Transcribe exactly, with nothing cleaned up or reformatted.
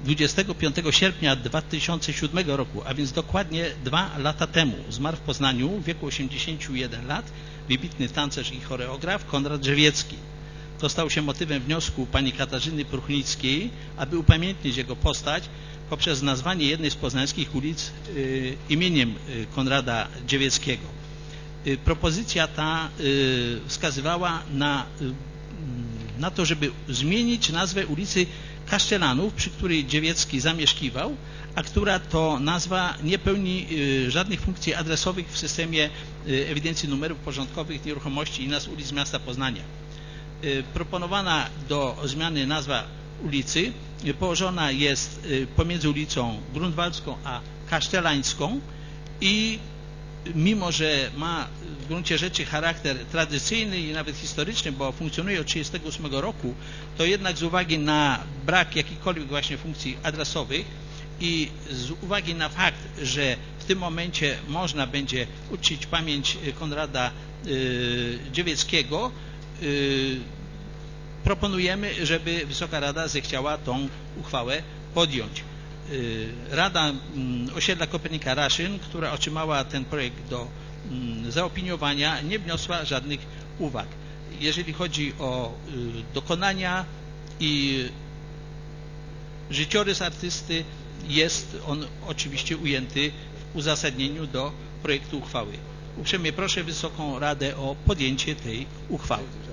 dwudziestego piątego sierpnia dwa tysiące siódmego roku, a więc dokładnie dwa lata temu, zmarł w Poznaniu w wieku osiemdziesięciu jeden lat wybitny tancerz i choreograf Konrad Drzewiecki. To stał się motywem wniosku pani Katarzyny Pruchnickiej, aby upamiętnić jego postać poprzez nazwanie jednej z poznańskich ulic y, imieniem Konrada Drzewieckiego. Y, propozycja ta y, wskazywała na, y, na to, żeby zmienić nazwę ulicy Kasztelanów, przy której Drzewiecki zamieszkiwał, a która to nazwa nie pełni y, żadnych funkcji adresowych w systemie y, ewidencji numerów porządkowych nieruchomości i nazw ulic miasta Poznania. Y, proponowana do zmiany nazwa ulicy y, położona jest y, pomiędzy ulicą Grunwaldzką a Kasztelańską i mimo, że ma w gruncie rzeczy charakter tradycyjny i nawet historyczny, bo funkcjonuje od tysiąc dziewięćset trzydziestego ósmego roku, to jednak z uwagi na brak jakichkolwiek właśnie funkcji adresowych i z uwagi na fakt, że w tym momencie można będzie uczcić pamięć Konrada yy, Drzewieckiego, yy, proponujemy, żeby Wysoka Rada zechciała tą uchwałę podjąć. Rada Osiedla Kopernika-Raszyn, która otrzymała ten projekt do zaopiniowania, nie wniosła żadnych uwag. Jeżeli chodzi o dokonania i życiorys artysty, jest on oczywiście ujęty w uzasadnieniu do projektu uchwały. Uprzejmie proszę Wysoką Radę o podjęcie tej uchwały.